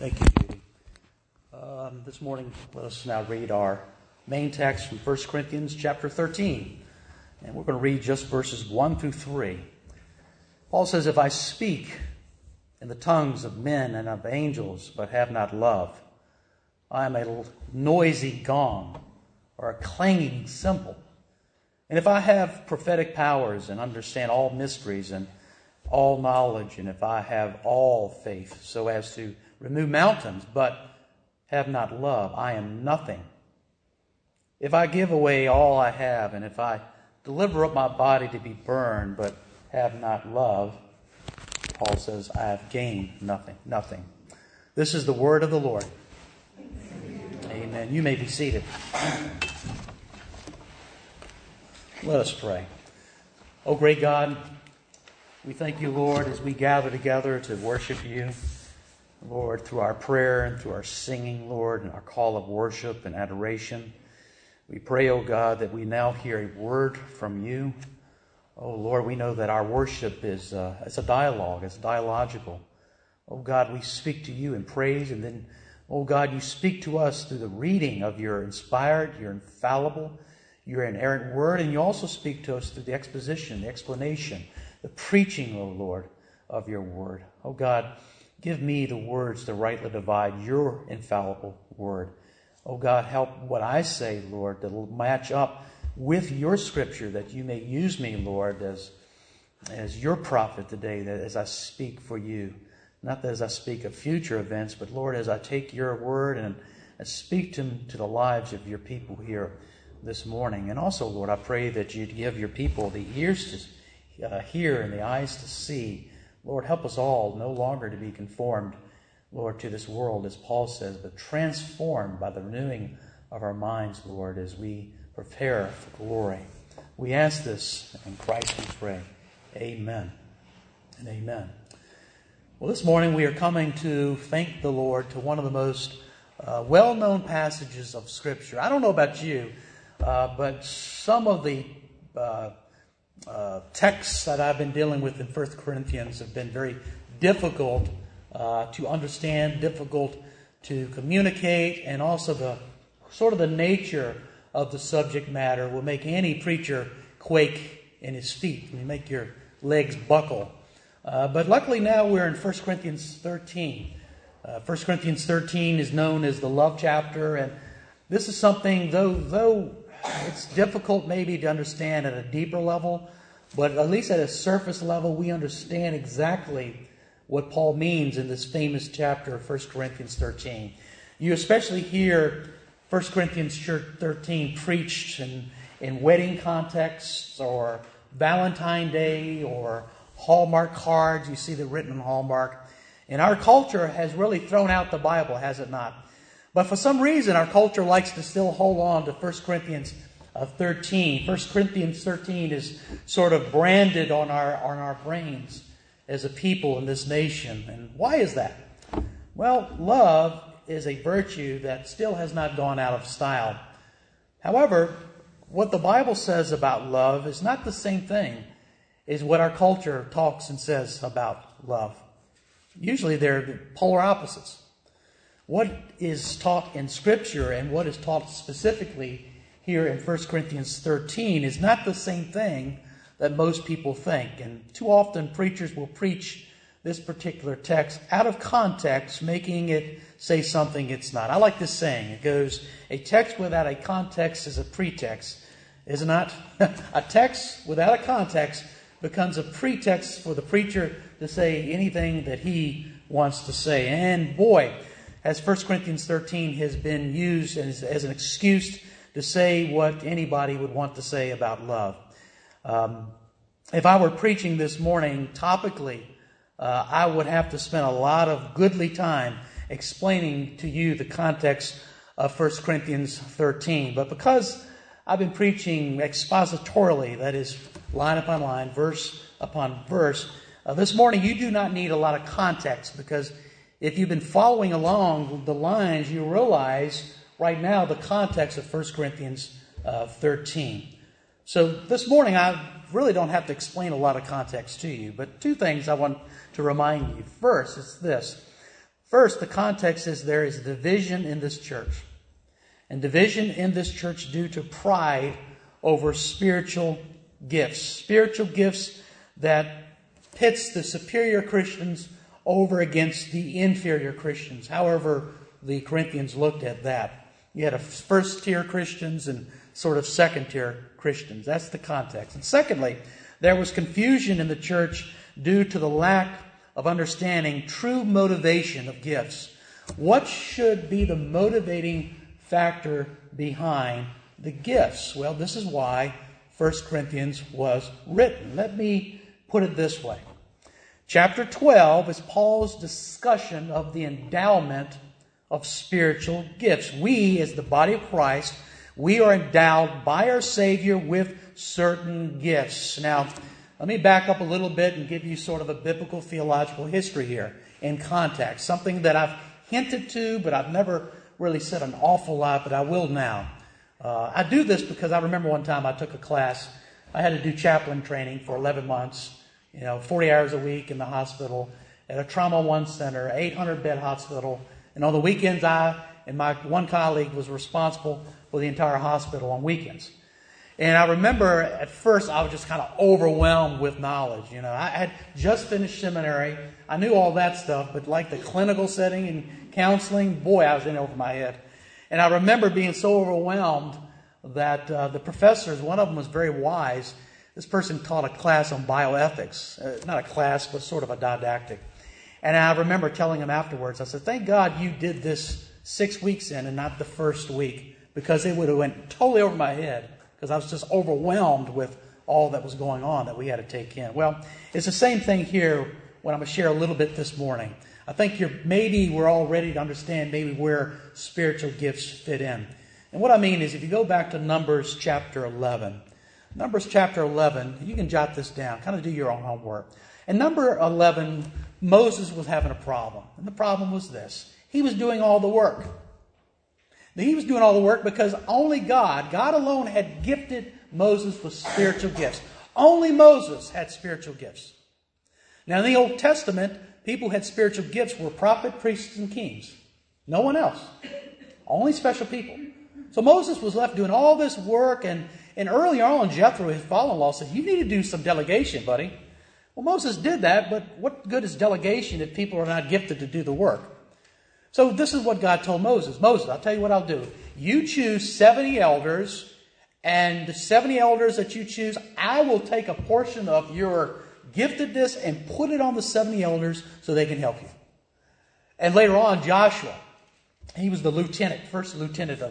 Thank you, Judy. This morning, let us now read our main text from 1 Corinthians chapter 13. And we're going to read just verses 1 through 3. Paul says, "If I speak in the tongues of men and of angels, but have not love, I am a noisy gong or a clanging cymbal. And if I have prophetic powers and understand all mysteries and all knowledge, and if I have all faith so as to remove mountains, but have not love, I am nothing. If I give away all I have, and if I deliver up my body to be burned, but have not love," Paul says, "I have gained nothing. This is the word of the Lord." Amen. You may be seated. Let us pray. Oh, great God, we thank you, Lord, as we gather together to worship you. Lord, through our prayer and through our singing, Lord, and our call of worship and adoration. We pray, oh God, that we now hear a word from you. Oh Lord, we know that our worship is it's a dialogue, it's dialogical. Oh God, we speak to you in praise, and then, oh God, you speak to us through the reading of your inspired, your infallible, your inerrant word, and you also speak to us through the exposition, the explanation, the preaching, oh Lord, of your word. Oh God, give me the words to rightly divide your infallible word. Oh God, help what I say, Lord, to match up with your scripture, that you may use me, Lord, as your prophet today, that as I speak for you. Not that as I speak of future events, but Lord, as I take your word and speak to the lives of your people here this morning. And also, Lord, I pray that you'd give your people the ears to hear and the eyes to see. Lord, help us all no longer to be conformed, Lord, to this world, as Paul says, but transformed by the renewing of our minds, Lord, as we prepare for glory. We ask this in Christ we pray. Amen and amen. Well, this morning we are coming to thank the Lord to one of the most well-known passages of Scripture. I don't know about you, but some of the texts that I've been dealing with in 1 Corinthians have been very difficult to understand, difficult to communicate, and also the sort of the nature of the subject matter will make any preacher quake in his feet. Will make your legs buckle. But luckily now we're in 1 Corinthians 13. 1 Corinthians 13 is known as the love chapter, and this is something, though it's difficult maybe to understand at a deeper level, but at least at a surface level, we understand exactly what Paul means in this famous chapter of 1 Corinthians 13. You especially hear 1 Corinthians 13 preached in wedding contexts or Valentine's Day or Hallmark cards. You see them written on Hallmark. And our culture has really thrown out the Bible, has it not? But for some reason, our culture likes to still hold on to 1 Corinthians 13. 1 Corinthians 13 is sort of branded on our brains as a people in this nation. And why is that? Well, love is a virtue that still has not gone out of style. However, what the Bible says about love is not the same thing as what our culture talks and says about love. Usually they're polar opposites. What is taught in Scripture and what is taught specifically here in 1 Corinthians 13 is not the same thing that most people think. And too often preachers will preach this particular text out of context, making it say something it's not. I like this saying. It goes, a text without a context is a pretext. Is it not? A text without a context becomes a pretext for the preacher to say anything that he wants to say. And boy, as 1 Corinthians 13 has been used as an excuse to say what anybody would want to say about love. If I were preaching this morning topically, I would have to spend a lot of goodly time explaining to you the context of 1 Corinthians 13. But because I've been preaching expositorily, that is, line upon line, verse upon verse, this morning you do not need a lot of context, because if you've been following along the lines, you realize right now the context of 1 Corinthians 13. So this morning I really don't have to explain a lot of context to you, but two things I want to remind you. First, it's this. First, the context is there is division in this church. And division in this church due to pride over spiritual gifts. Spiritual gifts that pits the superior Christians over against the inferior Christians. However, the Corinthians looked at that. You had a first-tier Christians and sort of second-tier Christians. That's the context. And secondly, there was confusion in the church due to the lack of understanding true motivation of gifts. What should be the motivating factor behind the gifts? Well, this is why 1 Corinthians was written. Let me put it this way. Chapter 12 is Paul's discussion of the endowment of spiritual gifts. We, as the body of Christ, we are endowed by our Savior with certain gifts. Now, let me back up a little bit and give you sort of a biblical theological history here in context. Something that I've hinted to, but I've never really said an awful lot, but I will now. I do this because I remember one time I took a class. I had to do chaplain training for 11 months, 40 hours a week in the hospital at a Trauma One Center, 800-bed hospital. And on the weekends, I and my one colleague was responsible for the entire hospital on weekends. And I remember at first I was just kind of overwhelmed with knowledge. I had just finished seminary. I knew all that stuff, but like the clinical setting and counseling, boy, I was in over my head. And I remember being so overwhelmed that the professors, one of them was very wise. This person taught a class on bioethics. Not a class, but sort of a didactic. And I remember telling him afterwards, I said, thank God you did this 6 weeks in and not the first week, because it would have went totally over my head, because I was just overwhelmed with all that was going on that we had to take in. Well, it's the same thing here when I'm going to share a little bit this morning. I think maybe we're all ready to understand maybe where spiritual gifts fit in. And what I mean is, if you go back to Numbers chapter 11, Numbers chapter 11, you can jot this down, kind of do your own homework. In number 11, Moses was having a problem. And the problem was this. He was doing all the work. He was doing all the work because only God alone had gifted Moses with spiritual gifts. Only Moses had spiritual gifts. Now in the Old Testament, people who had spiritual gifts were prophets, priests, and kings. No one else. Only special people. So Moses was left doing all this work, and earlier on, Jethro, his father-in-law, said, you need to do some delegation, buddy. Well, Moses did that, but what good is delegation if people are not gifted to do the work? So this is what God told Moses. Moses, I'll tell you what I'll do. You choose 70 elders, and the 70 elders that you choose, I will take a portion of your giftedness and put it on the 70 elders so they can help you. And later on, Joshua, he was the first lieutenant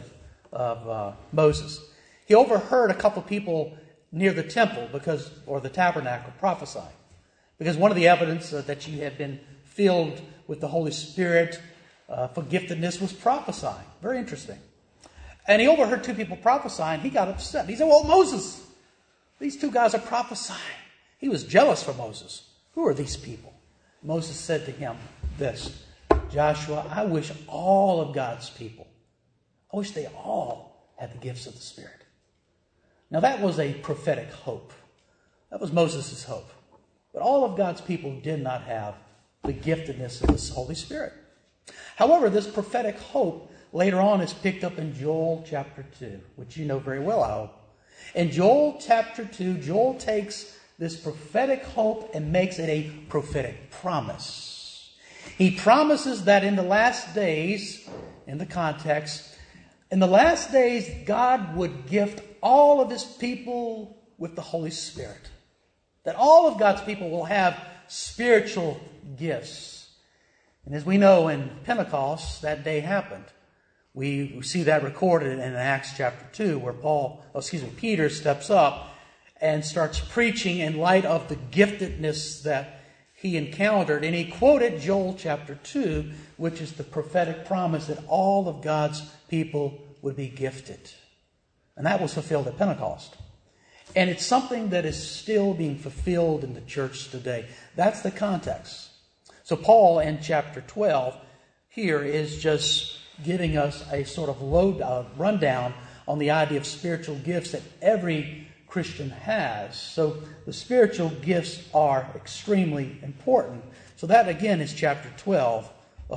of Moses. He overheard a couple people near the temple or the tabernacle prophesying. Because one of the evidence that you have been filled with the Holy Spirit for giftedness was prophesying. Very interesting. And he overheard two people prophesying. He got upset. He said, well, Moses, these two guys are prophesying. He was jealous for Moses. Who are these people? Moses said to him this, Joshua, I wish all of God's people, I wish they all had the gifts of the Spirit. Now that was a prophetic hope. That was Moses' hope. But all of God's people did not have the giftedness of the Holy Spirit. However, this prophetic hope later on is picked up in Joel chapter 2, which you know very well, I hope. In Joel chapter 2, Joel takes this prophetic hope and makes it a prophetic promise. He promises that in the last days, in the context, in the last days, God would gift all of His people with the Holy Spirit. That all of God's people will have spiritual gifts. And as we know in Pentecost, that day happened. We see that recorded in Acts chapter 2, where Peter steps up and starts preaching in light of the giftedness that he encountered. And he quoted Joel chapter 2, which is the prophetic promise that all of God's people would be gifted. And that was fulfilled at Pentecost. And it's something that is still being fulfilled in the church today. That's the context. So Paul in chapter 12 here is just giving us a sort of rundown on the idea of spiritual gifts that every Christian has. So the spiritual gifts are extremely important. So that again is chapter 12 of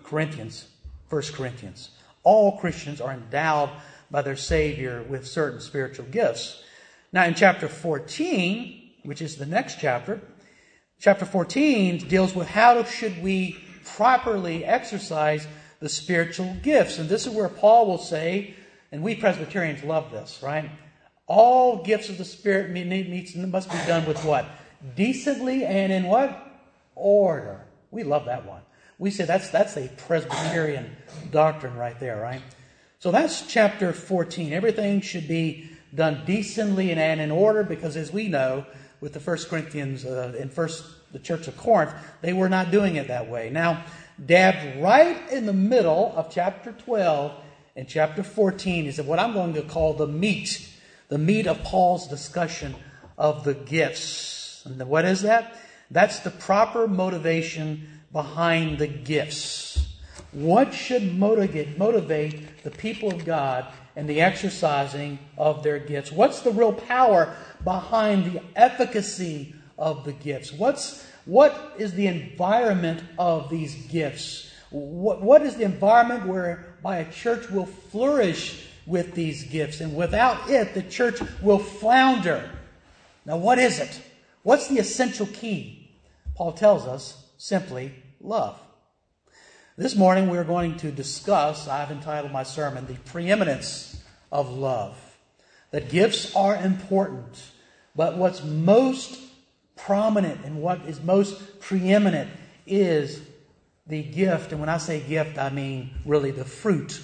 Corinthians, 1 Corinthians. All Christians are endowed by their Savior with certain spiritual gifts. Now in chapter 14, which is the next chapter, chapter 14 deals with how should we properly exercise the spiritual gifts. And this is where Paul will say, and we Presbyterians love this, right? All gifts of the Spirit must be done with what? Decently and in what? Order. We love that one. We say that's a Presbyterian doctrine right there, right? So that's chapter 14. Everything should be done decently and in order, because as we know, with the 1 Corinthians the Church of Corinth, they were not doing it that way. Now, dabbed right in the middle of chapter 12 and chapter 14 is what I'm going to call the meat of Paul's discussion of the gifts. And what is that? That's the proper motivation behind the gifts. What should motivate the people of God in the exercising of their gifts? What's the real power behind the efficacy of the gifts? What is the environment of these gifts? What is the environment whereby a church will flourish with these gifts? And without it, the church will flounder. Now, what is it? What's the essential key? Paul tells us simply love. This morning we're going to discuss, I've entitled my sermon, the preeminence of love. That gifts are important, but what's most prominent and what is most preeminent is the gift. And when I say gift, I mean really the fruit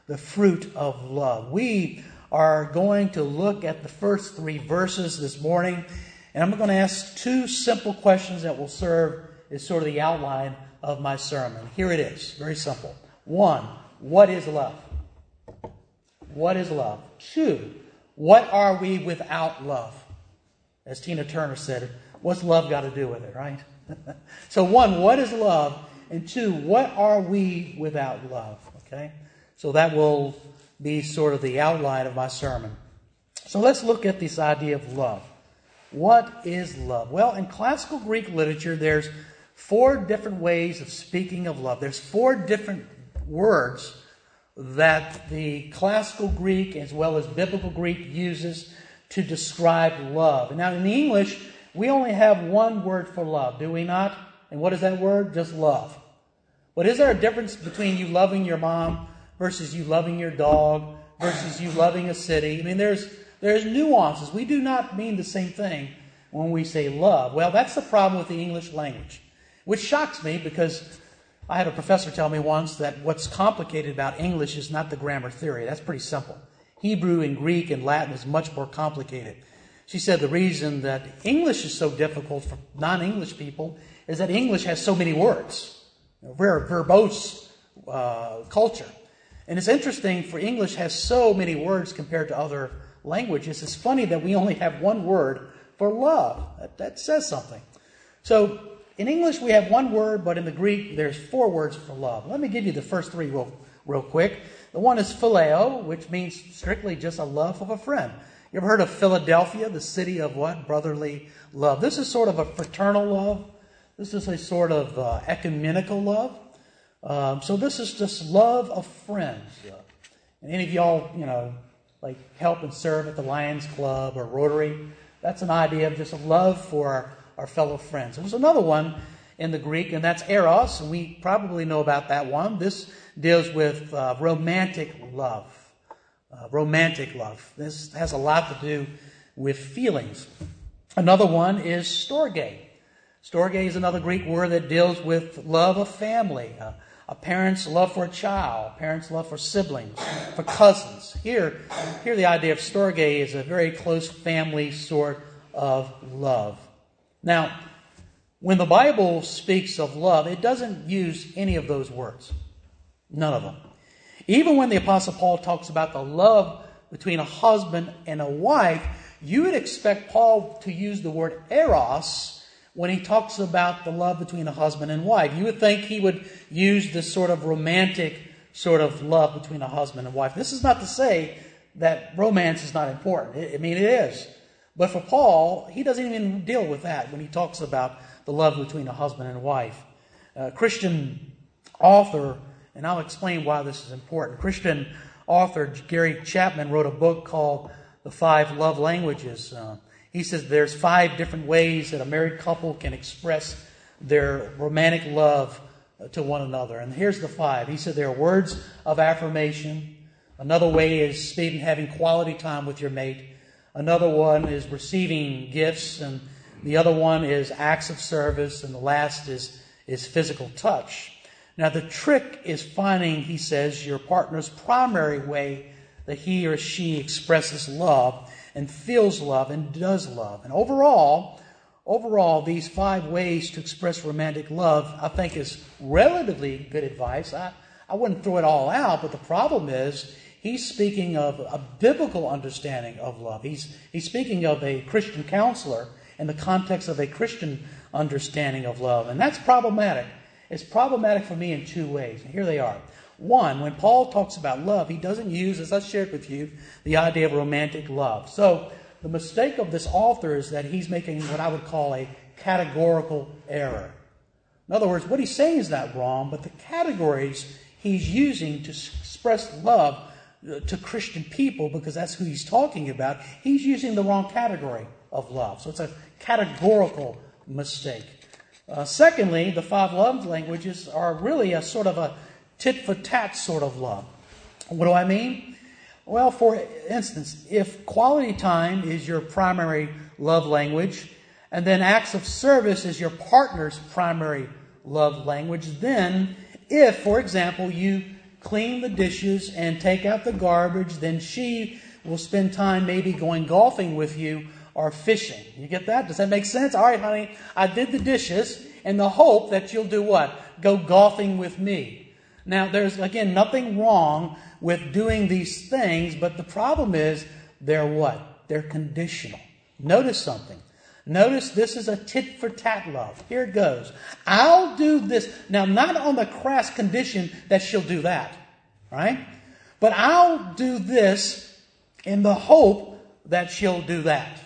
of love. We are going to look at the first 3 verses this morning, and I'm going to ask 2 simple questions that will serve as sort of the outline of my sermon. Here it is, very simple. 1, what is love? What is love? 2, what are we without love? As Tina Turner said, what's love got to do with it, right? So 1, what is love? And 2, what are we without love? Okay? So that will be sort of the outline of my sermon. So let's look at this idea of love. What is love? Well, in classical Greek literature, there's 4 different ways of speaking of love. There's 4 different words that the classical Greek as well as biblical Greek uses to describe love. Now, in the English, we only have 1 word for love, do we not? And what is that word? Just love. But is there a difference between you loving your mom versus you loving your dog versus you loving a city? I mean, there's nuances. We do not mean the same thing when we say love. Well, that's the problem with the English language, which shocks me because I had a professor tell me once that what's complicated about English is not the grammar theory. That's pretty simple. Hebrew and Greek and Latin is much more complicated. She said the reason that English is so difficult for non-English people is that English has so many words. Very verbose culture. And it's interesting, for English has so many words compared to other languages. It's funny that we only have 1 word for love. That says something. So in English we have 1 word, but in the Greek there's 4 words for love. Let me give you the first 3 real quick. The one is phileo, which means strictly just a love of a friend. You ever heard of Philadelphia, the city of what? Brotherly love. This is sort of a fraternal love. This is a sort of ecumenical love. So this is just love of friends. And any of y'all, like help and serve at the Lions Club or Rotary, that's an idea of just a love for our fellow friends. There's another one in the Greek, and that's eros, and we probably know about that one. This deals with romantic love. Romantic love. This has a lot to do with feelings. Another one is storge. Storge is another Greek word that deals with love of family, a parent's love for a child, a parent's love for siblings, for cousins. Here the idea of storge is a very close family sort of love. Now, when the Bible speaks of love, it doesn't use any of those words. None of them. Even when the Apostle Paul talks about the love between a husband and a wife, you would expect Paul to use the word eros when he talks about the love between a husband and wife. You would think he would use this sort of romantic sort of love between a husband and wife. This is not to say that romance is not important. I mean, it is. But for Paul, he doesn't even deal with that when he talks about the love between a husband and a wife. A Christian author And I'll explain why this is important. Christian author Gary Chapman wrote a book called The 5 Love Languages. He says there's 5 different ways that a married couple can express their romantic love to one another. And here's the 5. He said there are words of affirmation. Another way is having quality time with your mate. Another one is receiving gifts. And the other one is acts of service. And the last is physical touch. Now the trick is finding, he says, your partner's primary way that he or she expresses love and feels love and does love. And overall, these 5 ways to express romantic love, I think, is relatively good advice. I wouldn't throw it all out, but the problem is he's speaking of a biblical understanding of love. He's speaking of a Christian counselor in the context of a Christian understanding of love. And that's problematic. It's problematic for me in 2 ways. And here they are. One, when Paul talks about love, he doesn't use, as I shared with you, the idea of romantic love. So the mistake of this author is that he's making what I would call a categorical error. In other words, what he's saying is not wrong, but the categories he's using to express love to Christian people, because that's who he's talking about, he's using the wrong category of love. So it's a categorical mistake. Secondly, the 5 love languages are really a sort of a tit-for-tat sort of love. What do I mean? Well, for instance, if quality time is your primary love language, and then acts of service is your partner's primary love language, then if, for example, you clean the dishes and take out the garbage, then she will spend time maybe going golfing with you or fishing. You get that? Does that make sense? All right, honey, I did the dishes in the hope that you'll do what? Go golfing with me. Now, there's, again, nothing wrong with doing these things, but the problem is they're what? They're conditional. Notice something. Notice this is a tit-for-tat love. Here it goes. I'll do this. Now, not on the crass condition that she'll do that, right? But I'll do this in the hope that she'll do that.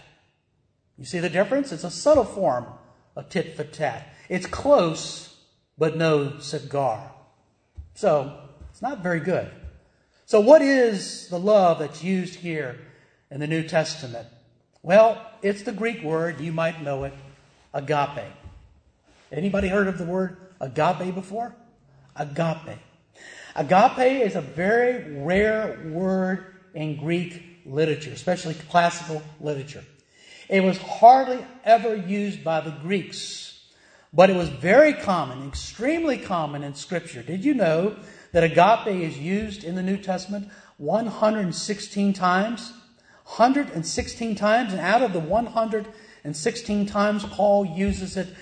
You see the difference? It's a subtle form of tit-for-tat. It's close, but no cigar. So, it's not very good. So what is the love that's used here in the New Testament? Well, it's the Greek word, you might know it, agape. Anybody heard of the word agape before? Agape. Agape is a very rare word in Greek literature, especially classical literature. It was hardly ever used by the Greeks, but it was very common, extremely common in Scripture. Did you know that agape is used in the New Testament 116 times? 116 times, and out of the 116 times, Paul uses it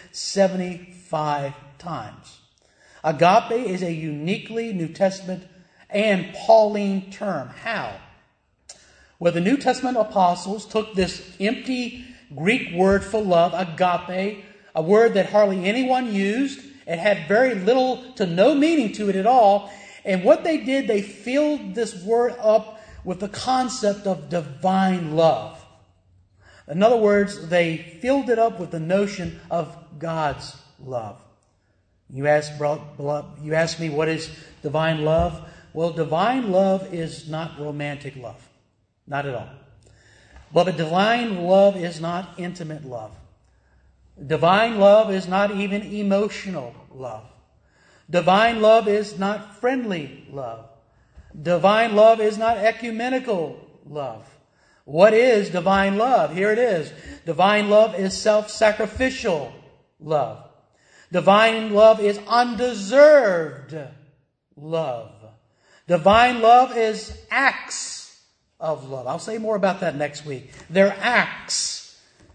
75 times. Agape is a uniquely New Testament and Pauline term. How? Well, the New Testament apostles took this empty Greek word for love, agape, a word that hardly anyone used. It had very little to no meaning to it at all. And what they did, they filled this word up with the concept of divine love. In other words, they filled it up with the notion of God's love. You ask me, what is divine love? Well, divine love is not romantic love. Not at all. But divine love is not intimate love. Divine love is not even emotional love. Divine love is not friendly love. Divine love is not ecumenical love. What is divine love? Here it is. Divine love is self-sacrificial love. Divine love is undeserved love. Divine love is acts of love. I'll say more about that next week. They're acts.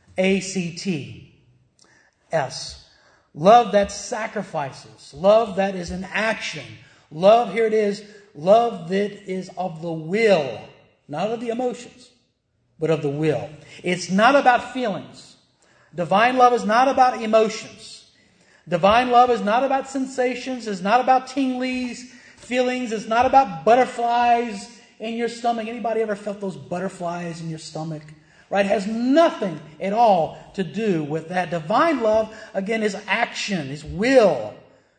A-C-T-S. Love that sacrifices. Love that is an action. Love, here it is, love that is of the will. Not of the emotions, but of the will. It's not about feelings. Divine love is not about emotions. Divine love is not about sensations. It's not about tinglies, feelings. It's not about butterflies in your stomach. Anybody ever felt those butterflies in your stomach? Right? It has nothing at all to do with that. Divine love, again, is action, is will.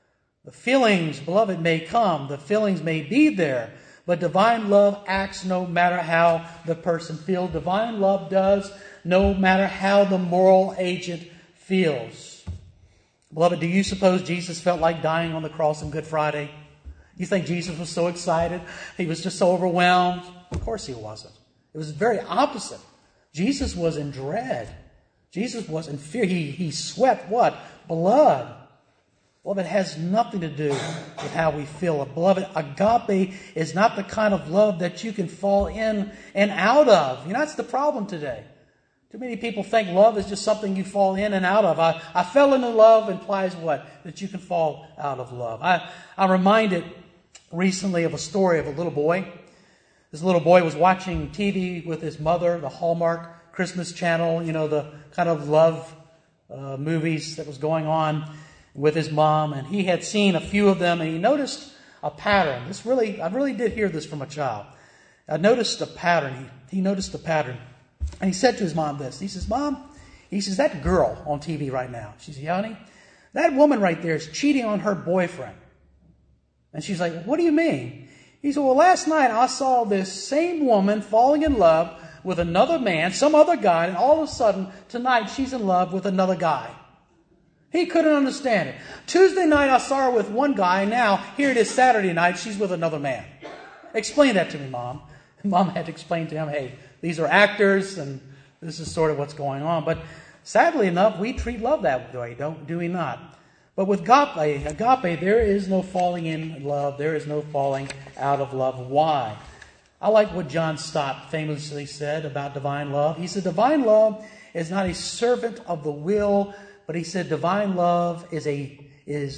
The feelings, beloved, may come. The feelings may be there. But divine love acts no matter how the person feels. Divine love does no matter how the moral agent feels. Beloved, do you suppose Jesus felt like dying on the cross on Good Friday? You think Jesus was so excited? He was just so overwhelmed? Of course he wasn't. It was very opposite. Jesus was in dread. Jesus was in fear. He sweat what? Blood. Beloved, it has nothing to do with how we feel. Beloved, agape is not the kind of love that you can fall in and out of. You know, that's the problem today. Too many people think love is just something you fall in and out of. I fell into love implies what? That you can fall out of love. I'm reminded recently of a story of a little boy. This little boy was watching TV with his mother, the Hallmark Christmas channel, you know, the kind of love movies that was going on with his mom. And he had seen a few of them, and he noticed a pattern. I really did hear this from a child. I noticed a pattern. He noticed a pattern. And he said to his mom this. He says, Mom, that girl on TV right now. She said, yeah, honey, that woman right there is cheating on her boyfriend. And she's like, what do you mean? He said, well, last night I saw this same woman falling in love with another man, some other guy, and all of a sudden, tonight she's in love with another guy. He couldn't understand it. Tuesday night I saw her with one guy, and now here it is Saturday night, she's with another man. Explain that to me, Mom. Mom had to explain to him, hey, these are actors, and this is sort of what's going on. But sadly enough, we treat love that way, do we not? But with agape, there is no falling in love. There is no falling out of love. Why? I like what John Stott famously said about divine love. He said, divine love is not a servant of the will, but he said divine love he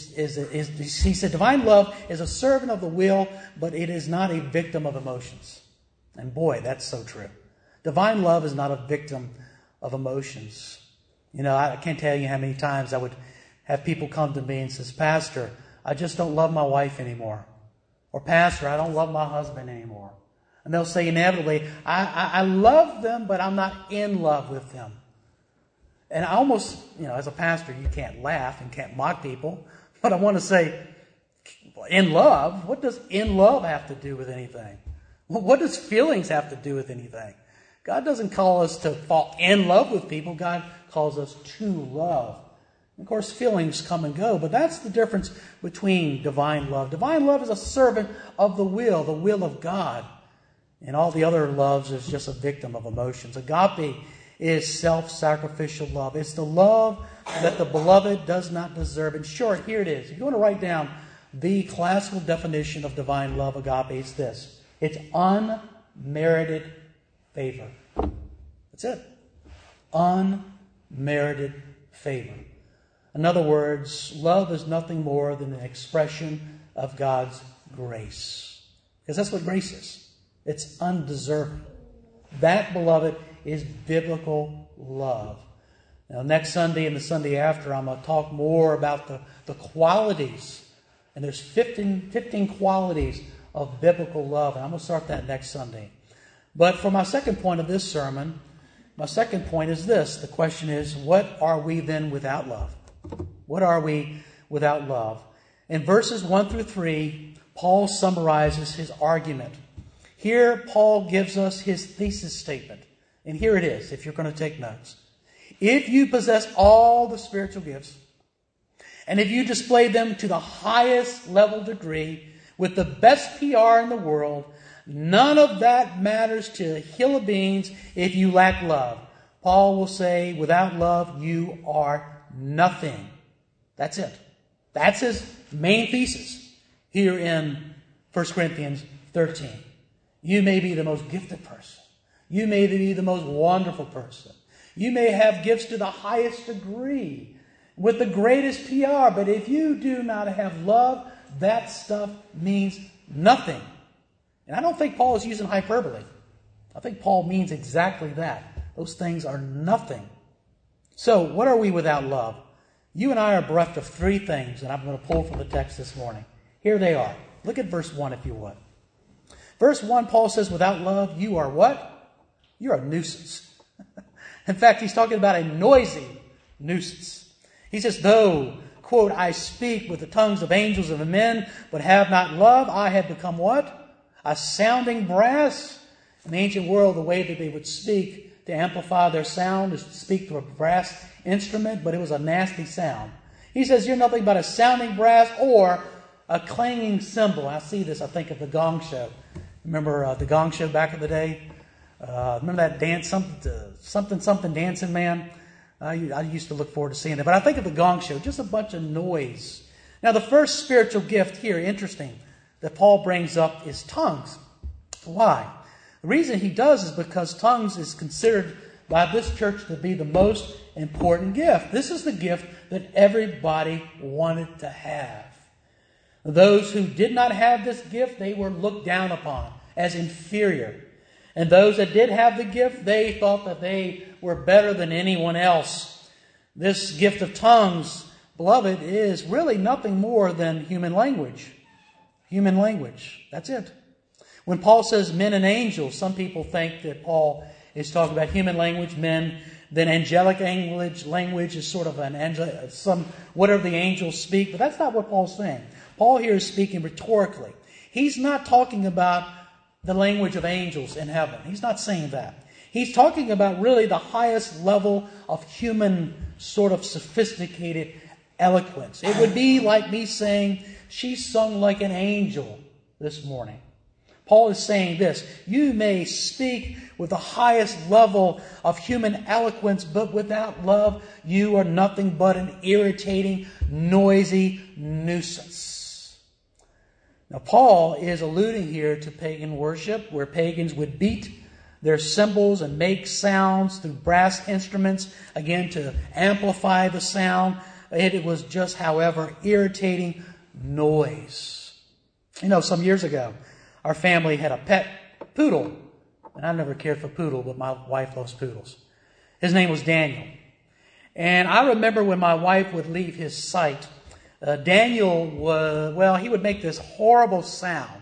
said divine love is a servant of the will, but it is not a victim of emotions. And boy, that's so true. Divine love is not a victim of emotions. You know, I can't tell you how many times I would have people come to me and says, Pastor, I just don't love my wife anymore. Or Pastor, I don't love my husband anymore. And they'll say inevitably, I love them, but I'm not in love with them. And I almost, as a pastor, you can't laugh and can't mock people. But I want to say, in love? What does in love have to do with anything? What does feelings have to do with anything? God doesn't call us to fall in love with people. God calls us to love. Of course, feelings come and go, but that's the difference between divine love. Divine love is a servant of the will of God. And all the other loves is just a victim of emotions. Agape is self-sacrificial love. It's the love that the beloved does not deserve. In short, here it is. If you want to write down the classical definition of divine love, agape, it's this. It's unmerited favor. That's it. Unmerited favor. In other words, love is nothing more than an expression of God's grace. Because that's what grace is. It's undeserved. That, beloved, is biblical love. Now, next Sunday and the Sunday after, I'm going to talk more about the qualities. And there's 15 qualities of biblical love. And I'm going to start that next Sunday. But for my second point of this sermon, my second point is this. The question is, what are we then without love? What are we without love? In verses 1 through 3, Paul summarizes his argument. Here, Paul gives us his thesis statement. And here it is, if you're going to take notes. If you possess all the spiritual gifts, and if you display them to the highest level degree, with the best PR in the world, none of that matters to a hill of beans if you lack love. Paul will say, without love, you are nothing. That's it. That's his main thesis here in 1 Corinthians 13. You may be the most gifted person. You may be the most wonderful person. You may have gifts to the highest degree with the greatest PR, but if you do not have love, that stuff means nothing. And I don't think Paul is using hyperbole. I think Paul means exactly that. Those things are nothing. So, what are we without love? You and I are bereft of three things, and I'm going to pull from the text this morning. Here they are. Look at verse 1, if you would. Verse 1, Paul says, without love, you are what? You're a nuisance. In fact, he's talking about a noisy nuisance. He says, though quote, I speak with the tongues of angels and of men, but have not love, I have become what? A sounding brass. In the ancient world, the way that they would speak to amplify their sound is to speak through a brass instrument, but it was a nasty sound. He says, you're nothing but a sounding brass or a clanging cymbal. I see this, I think of the Gong Show. Remember the Gong Show back in the day? Remember that dance, something dancing man? I used to look forward to seeing that. But I think of the Gong Show, just a bunch of noise. Now, the first spiritual gift here, interesting, that Paul brings up is tongues. Why? The reason he does is because tongues is considered by this church to be the most important gift. This is the gift that everybody wanted to have. Those who did not have this gift, they were looked down upon as inferior. And those that did have the gift, they thought that they were better than anyone else. This gift of tongues, beloved, is really nothing more than human language. Human language. That's it. When Paul says men and angels, some people think that Paul is talking about human language, men. Then angelic language is sort of whatever the angels speak. But that's not what Paul's saying. Paul here is speaking rhetorically. He's not talking about the language of angels in heaven. He's not saying that. He's talking about really the highest level of human sort of sophisticated eloquence. It would be like me saying, she sung like an angel this morning. Paul is saying this, you may speak with the highest level of human eloquence, but without love, you are nothing but an irritating, noisy nuisance. Now, Paul is alluding here to pagan worship, where pagans would beat their cymbals and make sounds through brass instruments, again, to amplify the sound. It was just, however, irritating noise. You know, some years ago, our family had a pet poodle. And I never cared for poodle, but my wife loves poodles. His name was Daniel. And I remember when my wife would leave his sight, Daniel he would make this horrible sound.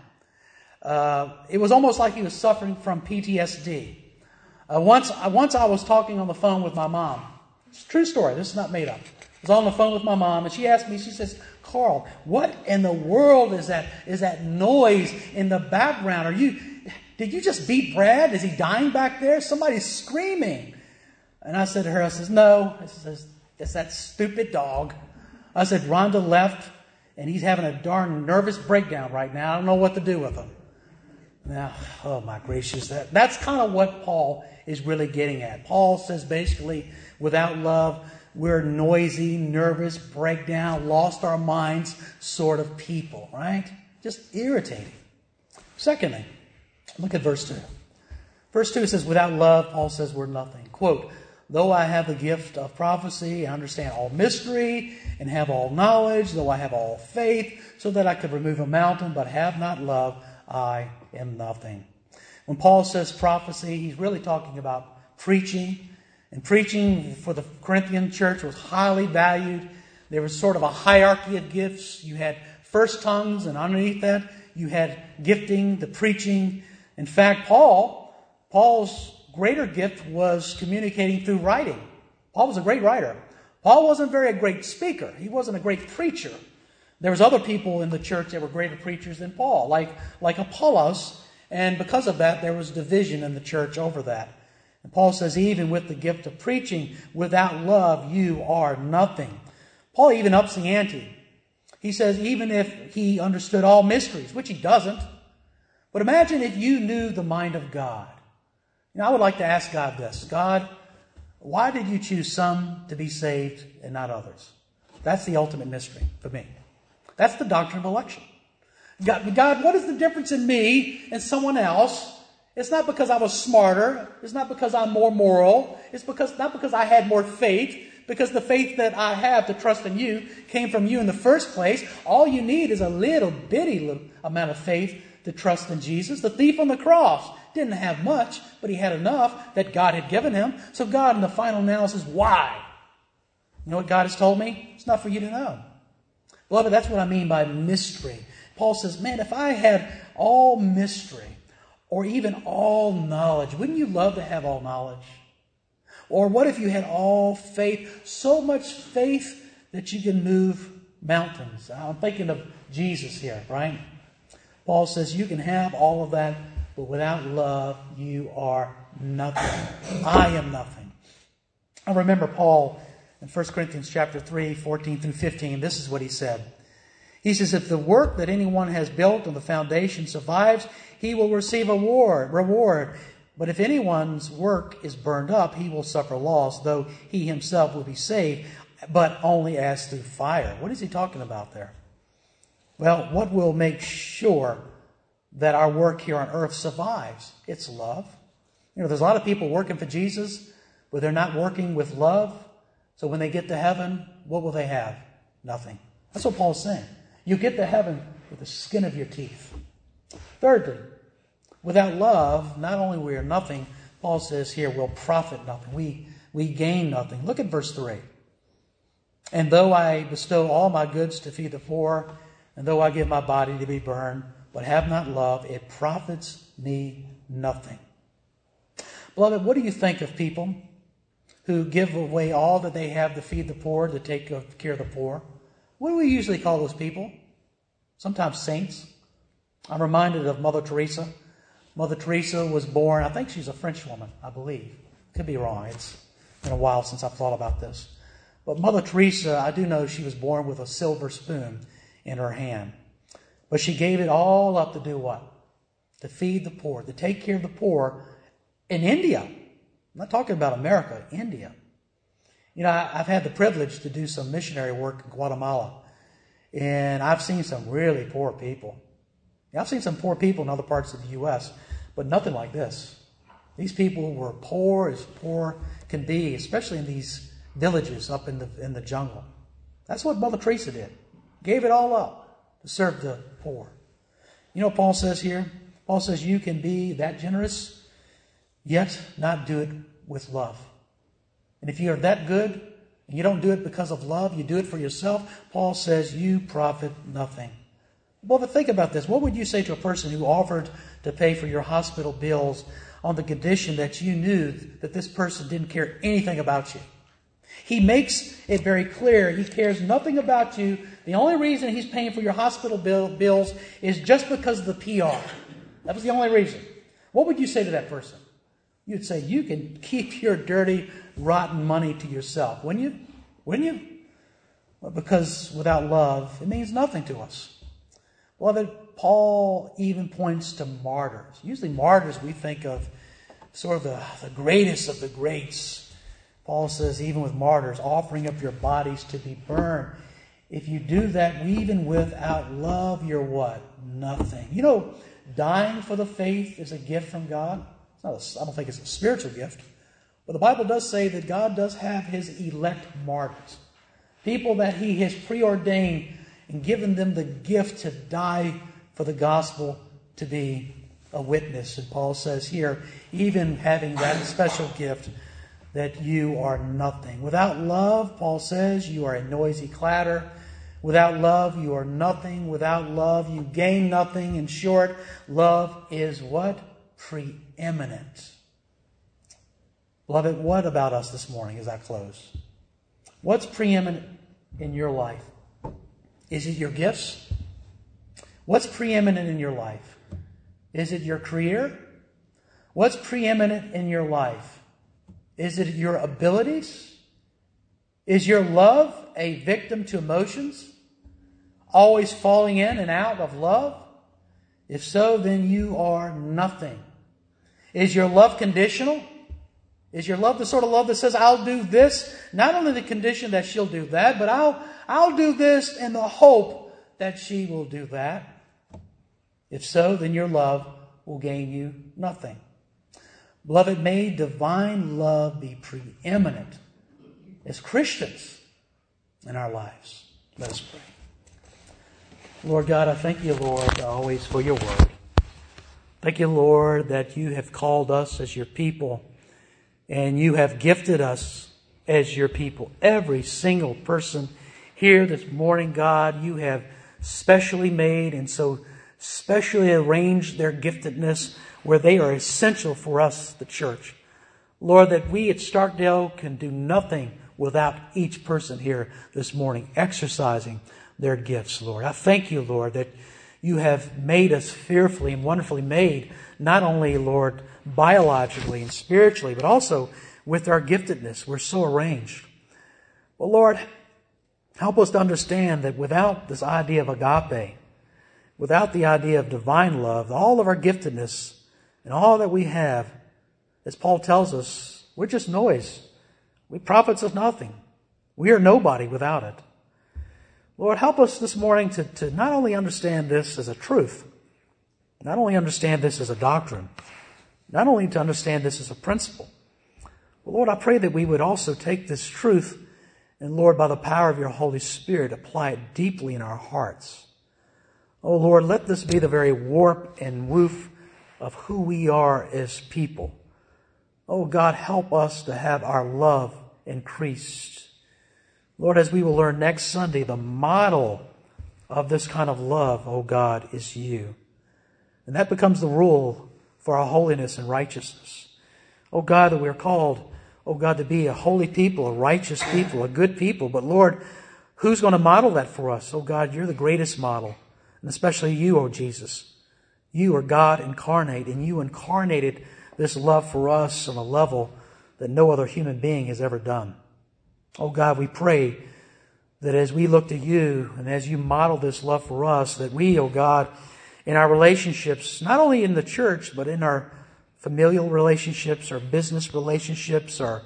It was almost like he was suffering from PTSD. Once I was talking on the phone with my mom. It's a true story. This is not made up. I was on the phone with my mom, and she asked me, she says, Carl, what in the world is that noise in the background? Did you just beat Brad? Is he dying back there? Somebody's screaming. And I said to her, I says, no. I says, it's that stupid dog. I said, Rhonda left, and he's having a darn nervous breakdown right now. I don't know what to do with him. Now, oh my gracious, that's kind of what Paul is really getting at. Paul says basically, without love, we're noisy, nervous, breakdown, lost our minds sort of people, right? Just irritating. Secondly, look at verse 2. Verse 2 says, without love, Paul says we're nothing. Quote, though I have the gift of prophecy and understand all mystery and have all knowledge, though I have all faith, so that I could remove a mountain, but have not love, I am nothing. When Paul says prophecy, he's really talking about preaching. And preaching for the Corinthian church was highly valued. There was sort of a hierarchy of gifts. You had first tongues, and underneath that, you had gifting, the preaching. In fact, Paul's greater gift was communicating through writing. Paul was a great writer. Paul wasn't a great speaker. He wasn't a great preacher. There was other people in the church that were greater preachers than Paul, like Apollos. And because of that, there was division in the church over that. And Paul says, even with the gift of preaching, without love, you are nothing. Paul even ups the ante. He says, even if he understood all mysteries, which he doesn't. But imagine if you knew the mind of God. I would like to ask God this. God, why did you choose some to be saved and not others? That's the ultimate mystery for me. That's the doctrine of election. God, what is the difference in me and someone else? It's not because I was smarter. It's not because I'm more moral. It's not because I had more faith. Because the faith that I have to trust in you came from you in the first place. All you need is a little amount of faith to trust in Jesus. The thief on the cross didn't have much, but he had enough that God had given him. So God, in the final analysis, why? You know what God has told me? It's not for you to know. Beloved, that's what I mean by mystery. Paul says, man, if I had all mystery, or even all knowledge. Wouldn't you love to have all knowledge? Or what if you had all faith, so much faith that you can move mountains. I'm thinking of Jesus here, right? Paul says you can have all of that, but without love, you are nothing. I am nothing. I remember Paul in 1 Corinthians chapter 3, 14 through 15. This is what he said. He says, if the work that anyone has built on the foundation survives, he will receive a reward. But if anyone's work is burned up, he will suffer loss, though he himself will be saved, but only as through fire. What is he talking about there? Well, what will make sure that our work here on earth survives? It's love. There's a lot of people working for Jesus, but they're not working with love. So when they get to heaven, what will they have? Nothing. That's what Paul's saying. You get to heaven with the skin of your teeth. Thirdly, without love, not only we are nothing, Paul says here, we'll profit nothing. We gain nothing. Look at verse 3. And though I bestow all my goods to feed the poor, and though I give my body to be burned, but have not love, it profits me nothing. Beloved, what do you think of people who give away all that they have to feed the poor, to take care of the poor? What do we usually call those people? Sometimes saints. I'm reminded of Mother Teresa. Mother Teresa was born, I think she's a French woman, I believe. Could be wrong. It's been a while since I've thought about this. But Mother Teresa, I do know she was born with a silver spoon in her hand. But she gave it all up to do what? To feed the poor, to take care of the poor in India. I'm not talking about America, India. I've had the privilege to do some missionary work in Guatemala. And I've seen some really poor people. I've seen some poor people in other parts of the U.S., but nothing like this. These people were poor as poor can be, especially in these villages up in the jungle. That's what Mother Teresa did. Gave it all up to serve the poor. You know what Paul says here? Paul says you can be that generous, yet not do it with love. And if you're that good, and you don't do it because of love, you do it for yourself, Paul says you profit nothing. Well, but think about this. What would you say to a person who offered to pay for your hospital bills on the condition that you knew that this person didn't care anything about you? He makes it very clear he cares nothing about you. The only reason he's paying for your hospital bills is just because of the PR. That was the only reason. What would you say to that person? You'd say, you can keep your dirty, rotten money to yourself. Wouldn't you? Wouldn't you? Well, because without love, it means nothing to us. Beloved, Paul even points to martyrs. Usually martyrs we think of sort of the greatest of the greats. Paul says even with martyrs, offering up your bodies to be burned. If you do that, even without love, you're what? Nothing. Dying for the faith is a gift from God. I don't think it's a spiritual gift. But the Bible does say that God does have his elect martyrs. People that he has preordained and given them the gift to die for the gospel, to be a witness. And Paul says here, even having that special gift, that you are nothing. Without love, Paul says, you are a noisy clatter. Without love, you are nothing. Without love, you gain nothing. In short, love is what? Preeminent. Beloved, what about us this morning as I close? What's preeminent in your life? Is it your gifts? What's preeminent in your life? Is it your career? What's preeminent in your life? Is it your abilities? Is your love a victim to emotions? Always falling in and out of love? If so, then you are nothing. Is your love conditional? Is your love the sort of love that says, I'll do this, not only the condition that she'll do that, but I'll do this in the hope that she will do that? If so, then your love will gain you nothing. Beloved, may divine love be preeminent as Christians in our lives. Let us pray. Lord God, I thank you, Lord, always for your word. Thank you, Lord, that you have called us as your people and you have gifted us as your people. Every single person here this morning, God, you have specially made and so specially arranged their giftedness where they are essential for us, the church. Lord, that we at Starkdale can do nothing without each person here this morning exercising their gifts, Lord. I thank you, Lord, that you have made us fearfully and wonderfully made, not only, Lord, biologically and spiritually, but also with our giftedness. We're so arranged. Well, Lord, help us to understand that without this idea of agape, without the idea of divine love, all of our giftedness and all that we have, as Paul tells us, we're just noise. We profits us nothing. We are nobody without it. Lord, help us this morning to not only understand this as a truth, not only understand this as a doctrine, not only to understand this as a principle, but Lord, I pray that we would also take this truth and, Lord, by the power of your Holy Spirit, apply it deeply in our hearts. Oh, Lord, let this be the very warp and woof of who we are as people. Oh, God, help us to have our love increased. Lord, as we will learn next Sunday, the model of this kind of love, oh God, is you. And that becomes the rule for our holiness and righteousness. Oh God, that we are called, oh God, to be a holy people, a righteous people, a good people. But Lord, who's going to model that for us? Oh God, you're the greatest model. And especially you, oh Jesus. You are God incarnate, and you incarnated this love for us on a level that no other human being has ever done. Oh God, we pray that as we look to you and as you model this love for us, that we, oh God, in our relationships, not only in the church, but in our familial relationships, our business relationships, our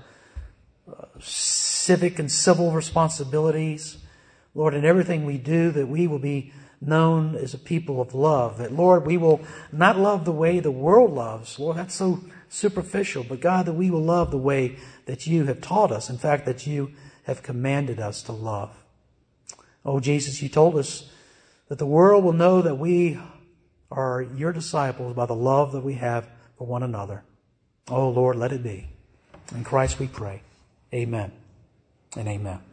civic and civil responsibilities, Lord, in everything we do, that we will be known as a people of love. That, Lord, we will not love the way the world loves. Lord, that's so superficial. But God, that we will love the way that you have taught us. In fact, that you have commanded us to love. Oh, Jesus, you told us that the world will know that we are your disciples by the love that we have for one another. Oh, Lord, let it be. In Christ we pray. Amen and amen.